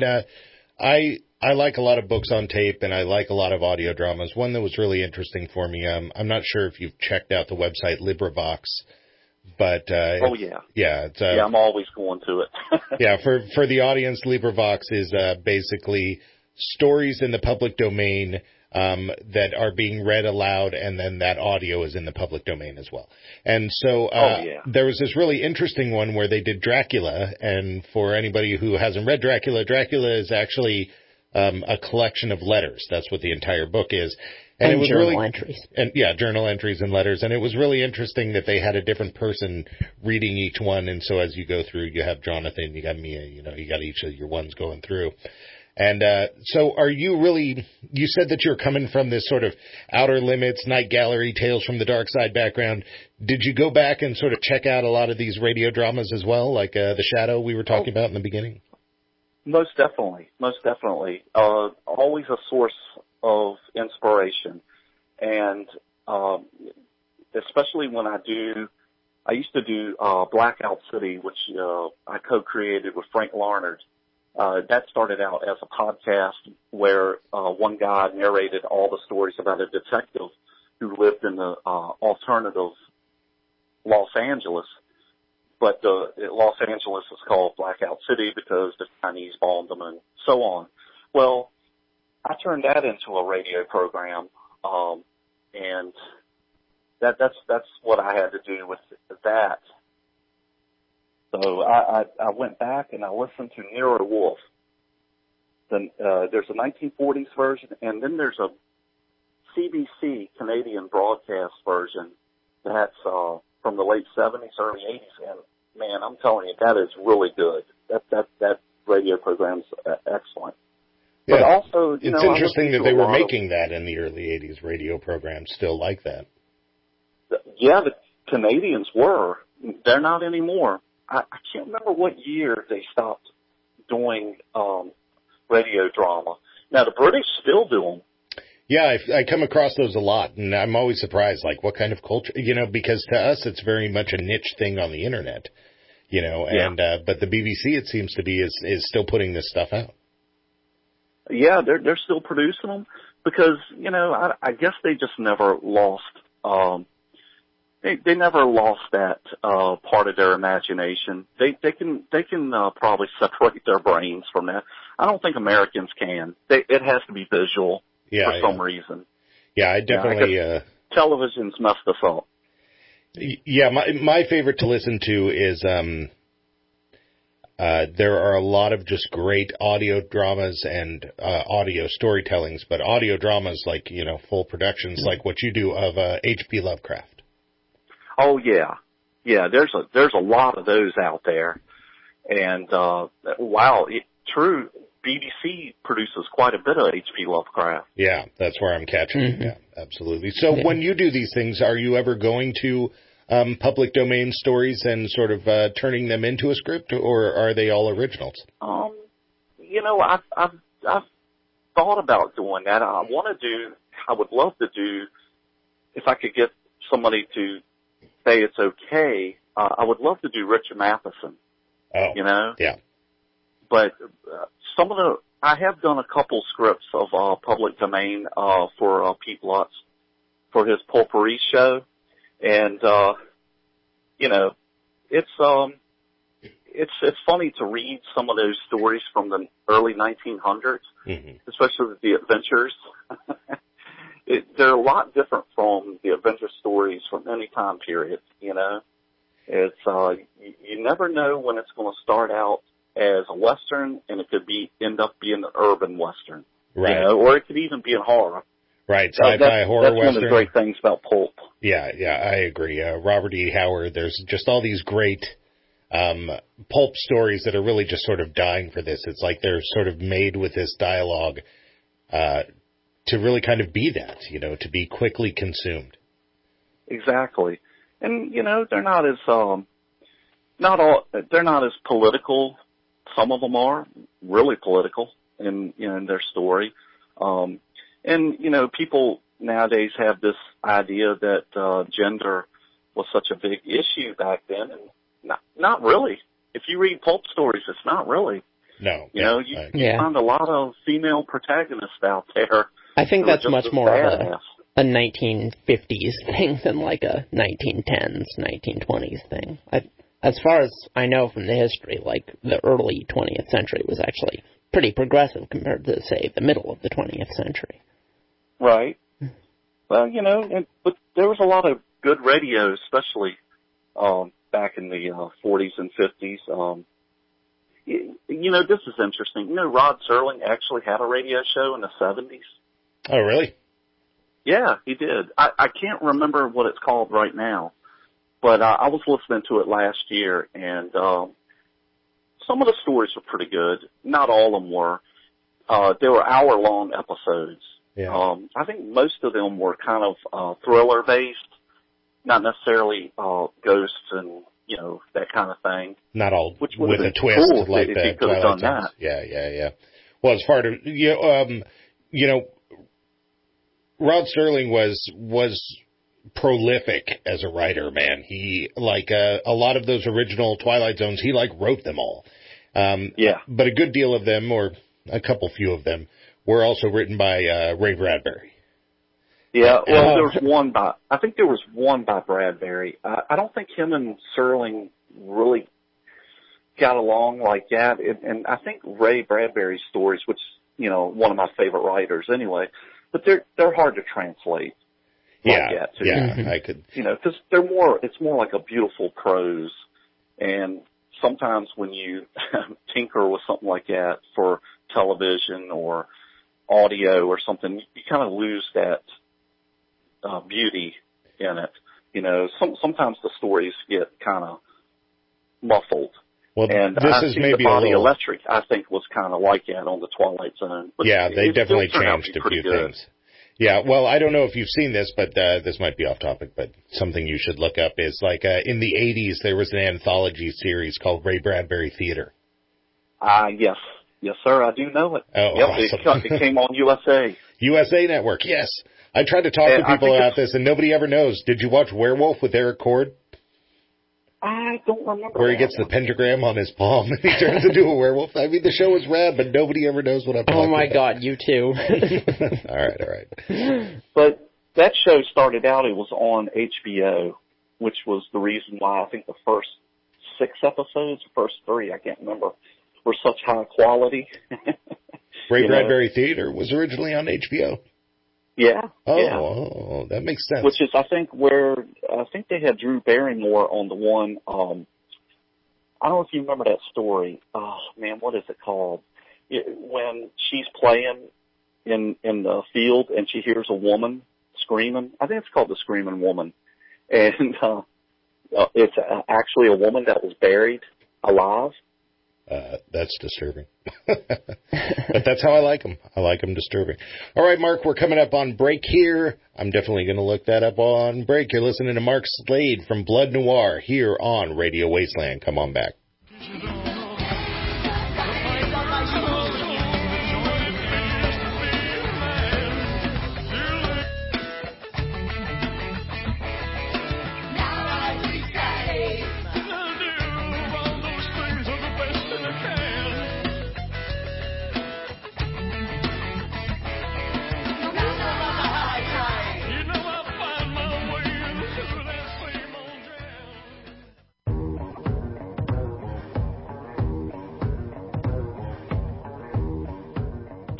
Speaker 3: I like a lot of books on tape and I like a lot of audio dramas. One that was really interesting for me, I'm not sure if you've checked out the website LibriVox, but
Speaker 17: I'm always going to it.
Speaker 3: Yeah, for the audience, LibriVox is basically stories in the public domain that are being read aloud, and then that audio is in the public domain as well. And so there was this really interesting one where they did Dracula, and for anybody who hasn't read Dracula, Dracula is actually a collection of letters. That's what the entire book is.
Speaker 4: And it was journal entries.
Speaker 3: And journal entries and letters. And it was really interesting that they had a different person reading each one. And so as you go through, you have Jonathan, you got Mia, you got each of your ones going through. And so are you really, you said that you're coming from this sort of Outer Limits, Night Gallery, Tales from the Dark Side background. Did you go back and sort of check out a lot of these radio dramas as well, like The Shadow we were talking about in the beginning?
Speaker 17: Most definitely. Always a source of inspiration. And especially when I used to do Blackout City, which I co-created with Frank Larnard. That started out as a podcast where one guy narrated all the stories about a detective who lived in the alternative Los Angeles. But Los Angeles is called Blackout City because the Chinese bombed them and so on. Well, I turned that into a radio program, and that's what I had to do with that. So I went back and I listened to Nero Wolfe. Then there's a 1940s version, and then there's a CBC Canadian broadcast version that's from the late 70s, early 80s, and man, I'm telling you, that is really good. That radio program's excellent.
Speaker 3: Yeah.
Speaker 17: But also,
Speaker 3: it's interesting that they were making that in the early 80s radio programs still like that.
Speaker 17: Yeah, the Canadians were. They're not anymore. I can't remember what year they stopped doing radio drama. Now, the British still do them.
Speaker 3: Yeah, I come across those a lot, and I'm always surprised, like, what kind of culture, because to us it's very much a niche thing on the internet, and but the BBC, it seems to be, is still putting this stuff out.
Speaker 17: Yeah, they're still producing them because, I guess they just never lost, they never lost that part of their imagination. They can probably separate their brains from that. I don't think Americans can. It has to be visual. For some reason. Yeah, I definitely... television's messed us up.
Speaker 3: Yeah, my favorite to listen to is... there are a lot of just great audio dramas and audio storytellings, but audio dramas like, full productions like what you do of H.P. Lovecraft.
Speaker 17: Oh, yeah. Yeah, there's a lot of those out there. And, true... BBC produces quite a bit of H.P. Lovecraft.
Speaker 3: Yeah, that's where I'm catching it. Yeah, absolutely. So when you do these things, are you ever going to public domain stories and sort of turning them into a script, or are they all originals?
Speaker 17: I've thought about doing that. I would love to do, if I could get somebody to say it's okay, I would love to do Richard Matheson.
Speaker 3: Oh,
Speaker 17: Yeah.
Speaker 3: But
Speaker 17: some of the I have done a couple scripts of public domain for Pete Lutz for his Potpourri show, and you know, it's funny to read some of those stories from the early 1900s, especially the adventures. They're a lot different from the adventure stories from any time period. You know, it's you never know when it's going to start out as a Western, and it could end up being an urban Western,
Speaker 3: right?
Speaker 17: You know, or it could even be a horror,
Speaker 3: right? Sci-fi horror
Speaker 17: Western. That's
Speaker 3: one
Speaker 17: of the great things about pulp.
Speaker 3: Yeah, I agree. Robert E. Howard. There's just all these great pulp stories that are really just sort of dying for this. It's like they're sort of made with this dialogue to really kind of be that, you know, to be quickly consumed.
Speaker 17: Exactly, and you know, they're not as they're not as political. Some of them are really political in their story. And, you know, people nowadays have this idea that gender was such a big issue back then. And not really. If you read pulp stories, it's not really.
Speaker 3: No.
Speaker 17: You know, you find a lot of female protagonists out there.
Speaker 4: I think that's much more of a 1950s thing than like a 1910s, 1920s thing. As far as I know from the history, like, the early 20th century was actually pretty progressive compared to, say, the middle of the 20th century.
Speaker 17: Right. Well, you know, but there was a lot of good radio, especially back in the 40s and 50s. You know, this is interesting. You know, Rod Serling actually had a radio show in the 70s.
Speaker 3: Oh, really?
Speaker 17: Yeah, he did. I can't remember what it's called right now. But I was listening to it last year, and some of the stories were pretty good. Not all of them were. They were hour-long episodes.
Speaker 3: Yeah.
Speaker 17: I think most of them were kind of thriller-based, not necessarily ghosts and, you know, that kind of thing.
Speaker 3: Not all
Speaker 17: with
Speaker 3: a twist
Speaker 17: cool
Speaker 3: like
Speaker 17: if
Speaker 3: that.
Speaker 17: you could have done that.
Speaker 3: Yeah. Well, as far as, you know, Rod Serling was prolific as a writer, man. He, like, a lot of those original Twilight Zones, he, like, wrote them all.
Speaker 17: Yeah.
Speaker 3: But a good deal of them, or a few of them, were also written by Ray Bradbury.
Speaker 17: Yeah, well, I think there was one by Bradbury. I don't think him and Serling really got along like that. And I think Ray Bradbury's stories, which, you know, one of my favorite writers anyway, but they're hard to translate. Like
Speaker 3: I could.
Speaker 17: You know, because it's more like a beautiful prose. And sometimes when you tinker with something like that for television or audio or something, you kind of lose that beauty in it. You know, sometimes the stories get kind of muffled.
Speaker 3: Well,
Speaker 17: and
Speaker 3: this is maybe
Speaker 17: the Body
Speaker 3: a little...
Speaker 17: Electric, I think, was kind of like that on the Twilight Zone. But
Speaker 3: yeah, they definitely changed a few things. Yeah, well, I don't know if you've seen this, but this might be off topic, but something you should look up is, like, in the 80s, there was an anthology series called Ray Bradbury Theater.
Speaker 17: Yes. Yes, sir, I do know it.
Speaker 3: Oh,
Speaker 17: yep,
Speaker 3: awesome.
Speaker 17: It came on USA.
Speaker 3: USA Network, yes. I tried to talk to people about this, and nobody ever knows. Did you watch Werewolf with Eric Cord?
Speaker 17: I don't remember.
Speaker 3: Where he gets the pentagram on his palm and he turns into a werewolf. I mean, the show is rad, but nobody ever knows what I'm talking about.
Speaker 4: Oh, my God, you too.
Speaker 3: All right.
Speaker 17: But that show started out, it was on HBO, which was the reason why I think the first 6 episodes, the first 3, I can't remember, were such high quality.
Speaker 3: Ray Bradbury Theater was originally on HBO.
Speaker 17: Yeah.
Speaker 3: Oh, that makes sense.
Speaker 17: Which is, I think they had Drew Barrymore on the one, I don't know if you remember that story. Oh, man, what is it called? When she's playing in the field and she hears a woman screaming. I think it's called The Screaming Woman. And it's actually a woman that was buried alive.
Speaker 3: That's disturbing. But that's how I like them. I like them disturbing. All right, Mark, we're coming up on break here. I'm definitely going to look that up on break. You're listening to Mark Slade from Blood Noir here on Radio Wasteland. Come on back.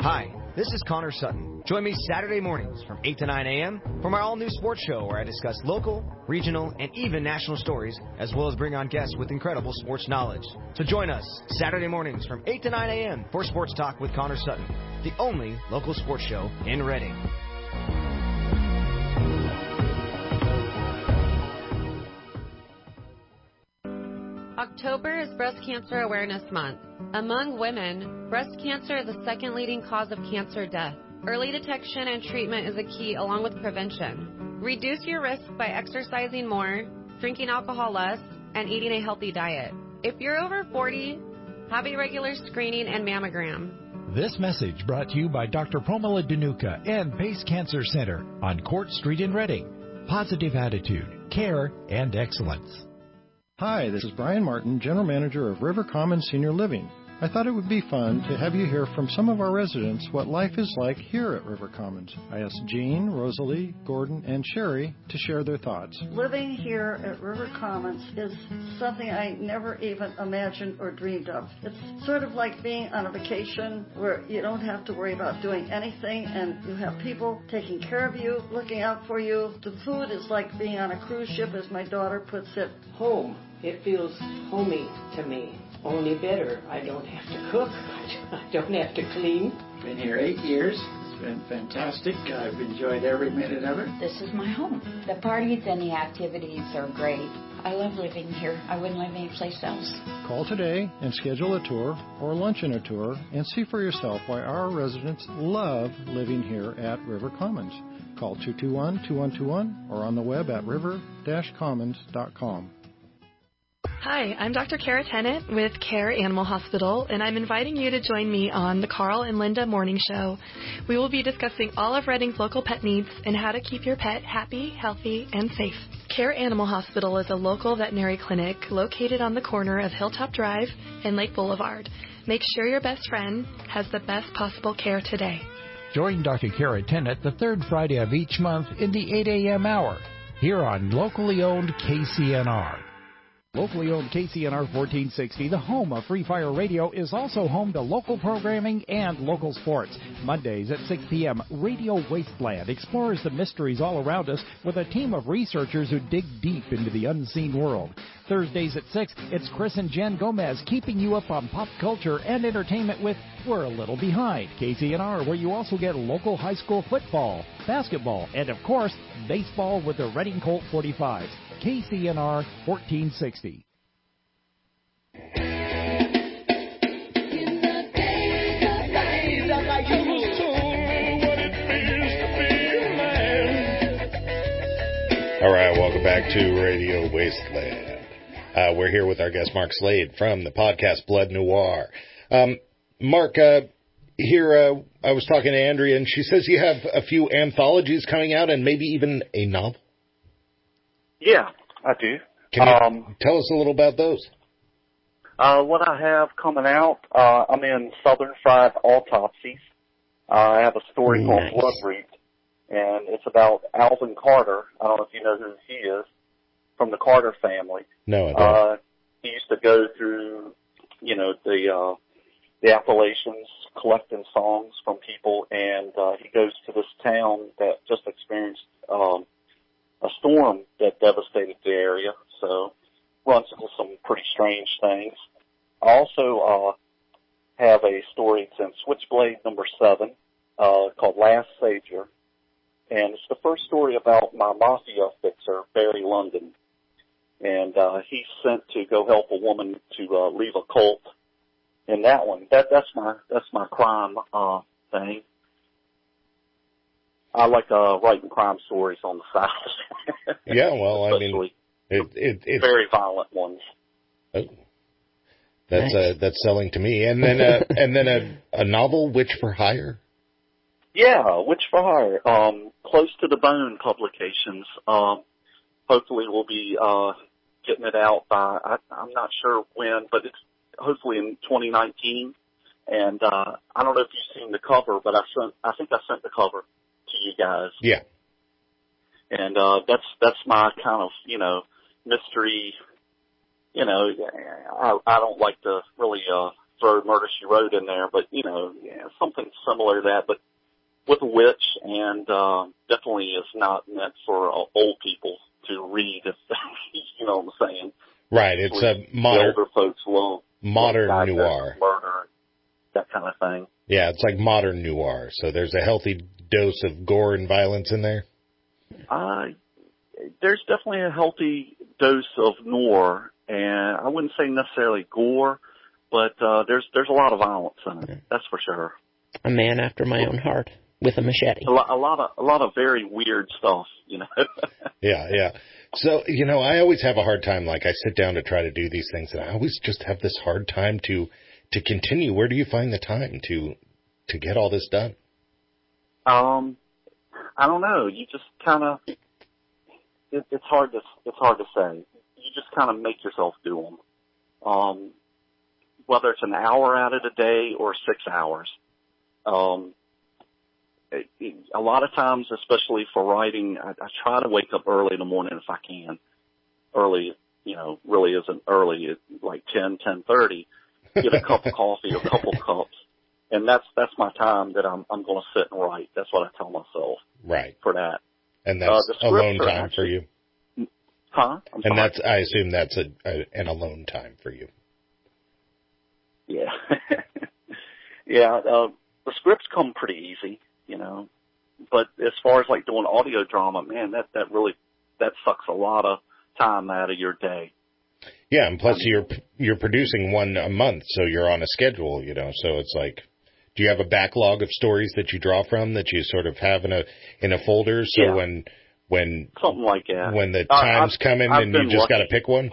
Speaker 1: Hi, this is Connor Sutton. Join me Saturday mornings from 8 to 9 a.m. for my all-new sports show where I discuss local, regional, and even national stories, as well as bring on guests with incredible sports knowledge. So join us Saturday mornings from 8 to 9 a.m. for Sports Talk with Connor Sutton, the only local sports show in Reading.
Speaker 5: October is Breast Cancer Awareness Month. Among women, breast cancer is the second leading cause of cancer death. Early detection and treatment is a key along with prevention. Reduce your risk by exercising more, drinking alcohol less, and eating a healthy diet. If you're over 40, have a regular screening and mammogram.
Speaker 10: This message brought to you by Dr. Promila Danuka and Pace Cancer Center on Court Street in Reading. Positive attitude, care, and excellence.
Speaker 6: Hi, this is Brian Martin, General Manager of River Commons Senior Living. I thought it would be fun to have you hear from some of our residents what life is like here at River Commons. I asked Jean, Rosalie, Gordon, and Sherry to share their thoughts.
Speaker 7: Living here at River Commons is something I never even imagined or dreamed of. It's sort of like being on a vacation where you don't have to worry about doing anything and you have people taking care of you, looking out for you. The food is like being on a cruise ship, as my daughter puts it.
Speaker 8: Home. It feels homey to me. Only better. I don't have to cook. I don't have to clean.
Speaker 9: Been here 8 years. It's been fantastic. I've enjoyed every minute of it.
Speaker 11: This is my home. The parties and the activities are great. I love living here. I wouldn't live anyplace else.
Speaker 6: Call today and schedule a tour or lunch and a tour and see for yourself why our residents love living here at River Commons. Call 221-2121 or on the web at river-commons.com.
Speaker 28: Hi, I'm Dr. Kara Tennant with Care Animal Hospital, and I'm inviting you to join me on the Carl and Linda Morning Show. We will be discussing all of Reading's local pet needs and how to keep your pet happy, healthy, and safe. Care Animal Hospital is a local veterinary clinic located on the corner of Hilltop Drive and Lake Boulevard. Make sure your best friend has the best possible care today.
Speaker 10: Join Dr. Kara Tennant the third Friday of each month in the 8 a.m. hour here on locally owned KCNR. Locally owned KCNR 1460, the home of Free Fire Radio, is also home to local programming and local sports. Mondays at 6 p.m., Radio Wasteland explores the mysteries all around us with a team of researchers who dig deep into the unseen world. Thursdays at 6, it's Chris and Jen Gomez keeping you up on pop culture and entertainment with We're a Little Behind, KCNR, where you also get local high school football, basketball, and, of course, baseball with the Reading Colt 45s. KCNR 1460.
Speaker 3: All right, welcome back to Radio Wasteland. We're here with our guest Mark Slade from the podcast Blood Noir. Mark, here I was talking to Andrea, and she says you have a few anthologies coming out and maybe even a novel.
Speaker 17: Yeah, I do.
Speaker 3: Can you tell us a little about those?
Speaker 17: What I have coming out, I'm in Southern Fried Autopsies. I have a story called Blood Reek, and it's about Alvin Carter. I don't know if you know who he is, from the Carter family.
Speaker 3: No, I don't.
Speaker 17: He used to go through, the Appalachians, collecting songs from people, and he goes to this town that just experienced a storm that devastated the area, so runs into some pretty strange things. I also have a story, it's in Switchblade number 7, called Last Savior, and it's the first story about my mafia fixer, Barry London, and he's sent to go help a woman to leave a cult. In that one, that's my crime thing. I like writing crime stories on the side.
Speaker 3: Yeah, well, I mean, it's
Speaker 17: very violent ones.
Speaker 3: Oh, that's selling to me. And then a novel, Witch for Hire.
Speaker 17: Yeah, Witch for Hire. Close to the Bone Publications. Hopefully, we'll be getting it out by I'm not sure when, but it's hopefully in 2019. And I don't know if you've seen the cover, but I think I sent the cover to you guys.
Speaker 3: Yeah.
Speaker 17: And that's my kind of, mystery. I don't like to really throw Murder, She Wrote in there, but, something similar to that, but with a witch, and definitely is not meant for old people to read, if you know what I'm saying.
Speaker 3: Right, it's a modern,
Speaker 17: older folks will
Speaker 3: modern noir.
Speaker 17: Murder, that kind of thing.
Speaker 3: Yeah, it's like modern noir, so there's a healthy dose of gore and violence in there?
Speaker 17: There's definitely a healthy dose of noir, and I wouldn't say necessarily gore, but there's a lot of violence in it. That's for sure.
Speaker 4: A man after my own heart with a machete.
Speaker 17: A lot of very weird stuff,
Speaker 3: Yeah. So, I always have a hard time, like I sit down to try to do these things, and I always just have this hard time to continue. Where do you find the time to get all this done?
Speaker 17: I don't know. You just kind of, it's hard to say. You just kind of make yourself do them. Whether it's an hour at it a day or 6 hours. A lot of times, especially for writing, I try to wake up early in the morning if I can. Early, really isn't early. It's like 10:30. Get a cup of coffee, a couple cups, and that's my time that I'm going to sit and write. That's what I tell myself.
Speaker 3: Right.
Speaker 17: For that.
Speaker 3: And that's alone time for you.
Speaker 17: Huh?
Speaker 3: And I assume that's an alone time for you.
Speaker 17: Yeah. Yeah. The scripts come pretty easy, but as far as like doing audio drama, man, that sucks a lot of time out of your day.
Speaker 3: Yeah, and plus you're producing one a month, so you're on a schedule, so it's like, do you have a backlog of stories that you draw from that you sort of have in a folder, so
Speaker 17: yeah.
Speaker 3: when
Speaker 17: something like that,
Speaker 3: when the times come in and you just got to pick one?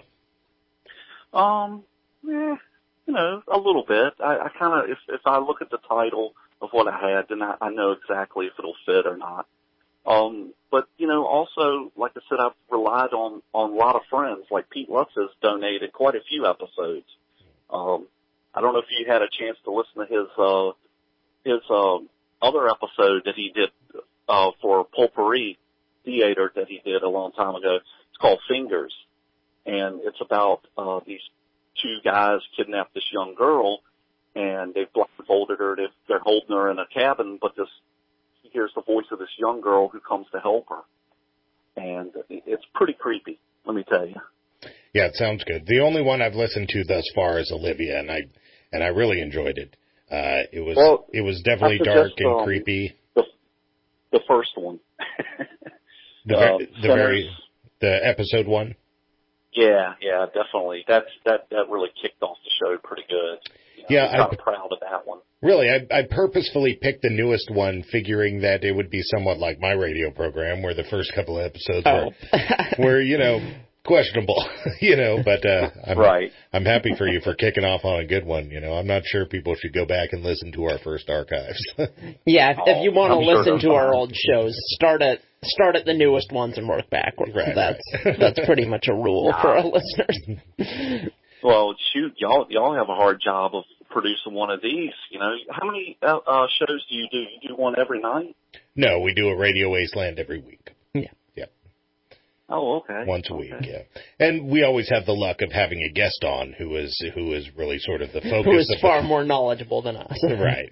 Speaker 17: A little bit. I kind of, if I look at the title of what I had, then I know exactly if it'll fit or not. But, also, like I said, I've relied on a lot of friends. Like Pete Lutz has donated quite a few episodes. I don't know if you had a chance to listen to his other episode that he did, for Pulpery Theater that he did a long time ago. It's called Fingers. And it's about, these two guys kidnapped this young girl, and they've blindfolded her. They're holding her in a cabin, but he hears the voice of this young girl who comes to help her. And it's pretty creepy, let me tell you.
Speaker 3: Yeah, it sounds good. The only one I've listened to thus far is Olivia, and I really enjoyed it. It was definitely dark and creepy.
Speaker 17: The first one.
Speaker 3: the episode one?
Speaker 17: Yeah, definitely. That really kicked off the show pretty good. I'm kind of proud of that one.
Speaker 3: Really, I purposefully picked the newest one, figuring that it would be somewhat like my radio program, where the first couple of episodes were questionable, but
Speaker 17: right.
Speaker 3: I'm happy for you for kicking off on a good one. I'm not sure people should go back and listen to our first archives.
Speaker 4: Yeah, if you want to listen to our old shows, start at the newest ones and work backwards.
Speaker 3: Right,
Speaker 4: that's pretty much a rule for our listeners.
Speaker 17: Well, shoot, y'all have a hard job of producing one of these. How many shows do you do? You do one every night?
Speaker 3: No, we do a Radio Wasteland every week.
Speaker 4: Yeah.
Speaker 17: Oh, okay.
Speaker 3: Once a week, yeah. And we always have the luck of having a guest on who is really sort of the focus.
Speaker 4: Who is far more knowledgeable than us.
Speaker 3: Right.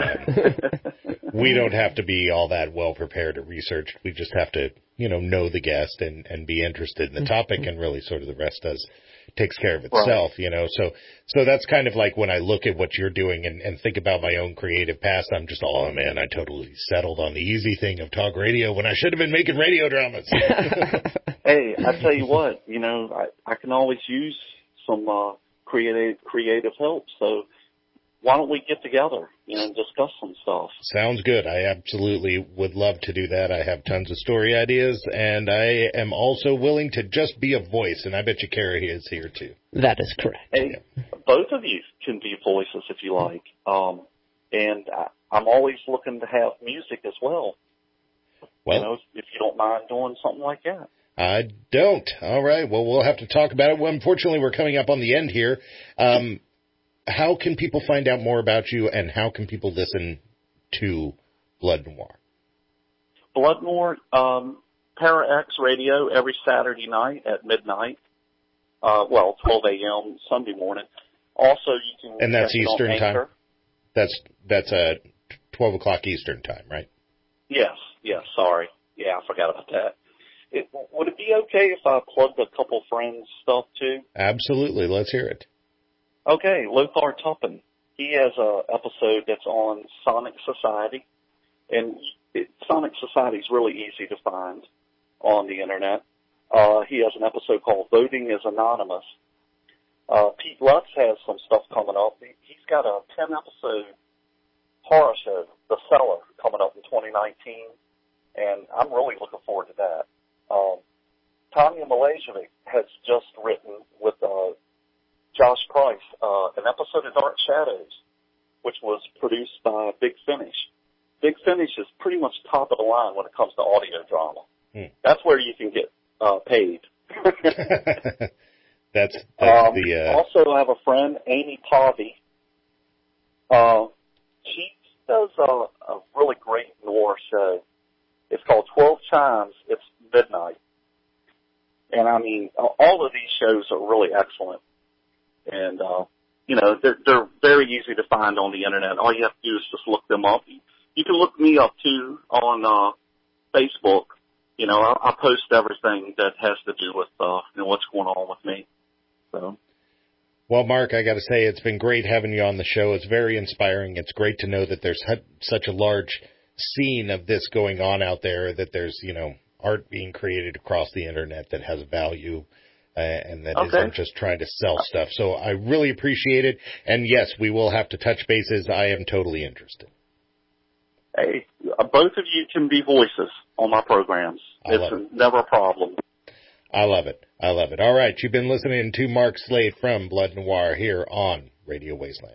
Speaker 3: We don't have to be all that well prepared or researched. We just have to, know the guest and be interested in the topic, and really sort of the rest takes care of itself,
Speaker 17: right.
Speaker 3: So that's kind of like when I look at what you're doing and think about my own creative past, I'm just, oh man, I totally settled on the easy thing of talk radio when I should have been making radio dramas.
Speaker 17: Hey, I tell you what, I can always use some creative help. So why don't we get together, and discuss some stuff?
Speaker 3: Sounds good. I absolutely would love to do that. I have tons of story ideas, and I am also willing to just be a voice, and I bet you Carrie is here too.
Speaker 4: That is correct.
Speaker 17: Hey, both of you can be voices if you like. And I'm always looking to have music as well.
Speaker 3: Well,
Speaker 17: if you don't mind doing something like that.
Speaker 3: I don't. All right. Well, we'll have to talk about it. Well, unfortunately, we're coming up on the end here. How can people find out more about you, and how can people listen to Blood Noir?
Speaker 17: Blood Noir, Para X Radio every Saturday night at midnight. 12 a.m. Sunday morning. Also, you can.
Speaker 3: And that's
Speaker 17: check it on
Speaker 3: Eastern time?
Speaker 17: Anchor.
Speaker 3: That's 12 o'clock Eastern time, right?
Speaker 17: Yes, sorry. Yeah, I forgot about that. Would it be okay if I plugged a couple friends' stuff too?
Speaker 3: Absolutely. Let's hear it.
Speaker 17: Okay, Lothar Tuppen. He has an episode that's on Sonic Society. And Sonic Society is really easy to find on the Internet. He has an episode called Voting is Anonymous. Pete Lutz has some stuff coming up. He's got a 10-episode horror show, The Cellar, coming up in 2019, and I'm really looking forward to that. Tanya Milajevic has just written with Josh Price an episode of Dark Shadows, which was produced by Big Finish. Big Finish is pretty much top of the line when it comes to audio drama. That's where you can get paid.
Speaker 3: That's the.
Speaker 17: Also, I have a friend, Amy Pavey. She does a really great noir show. It's called 12 Chimes. It's midnight. And I mean, all of these shows are really excellent. And, they're very easy to find on the Internet. All you have to do is just look them up. You can look me up too on Facebook. I post everything that has to do with what's going on with me. So.
Speaker 3: Well, Mark, I got to say, it's been great having you on the show. It's very inspiring. It's great to know that there's such a large scene of this going on out there, that there's, art being created across the Internet that has value and that isn't just trying to sell stuff. So I really appreciate it. And, yes, we will have to touch bases. I am totally interested.
Speaker 17: Hey, both of you can be voices on my programs. It's never a problem.
Speaker 3: I love it. All right, you've been listening to Mark Slade from Blood Noir here on Radio Wasteland.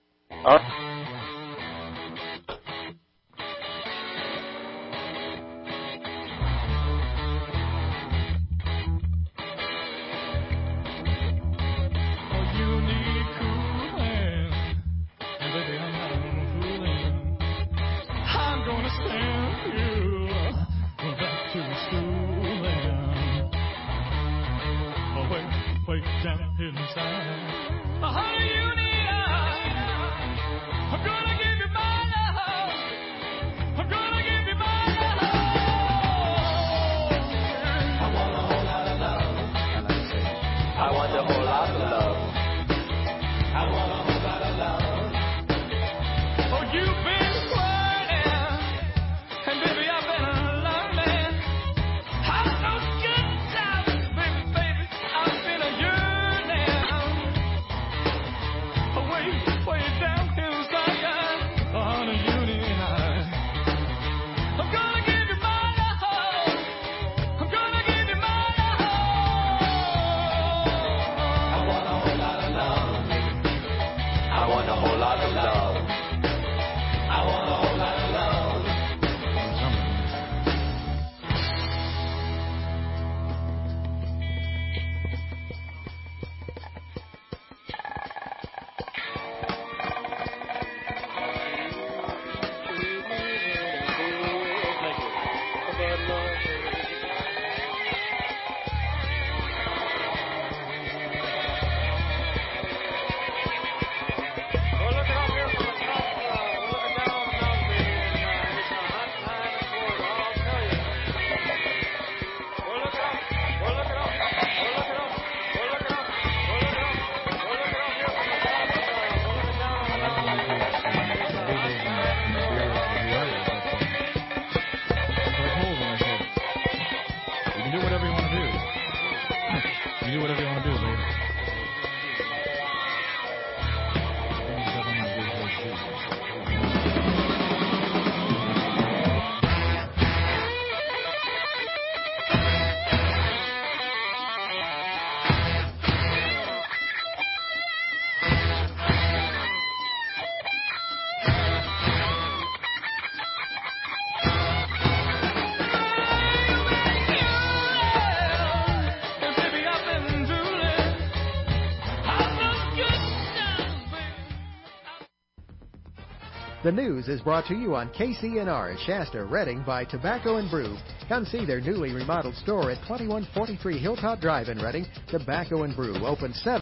Speaker 25: The news is brought to you on KCNR Shasta, Redding by Tobacco & Brew. Come see their newly remodeled store at 2143 Hilltop Drive in Redding. Tobacco & Brew, open 7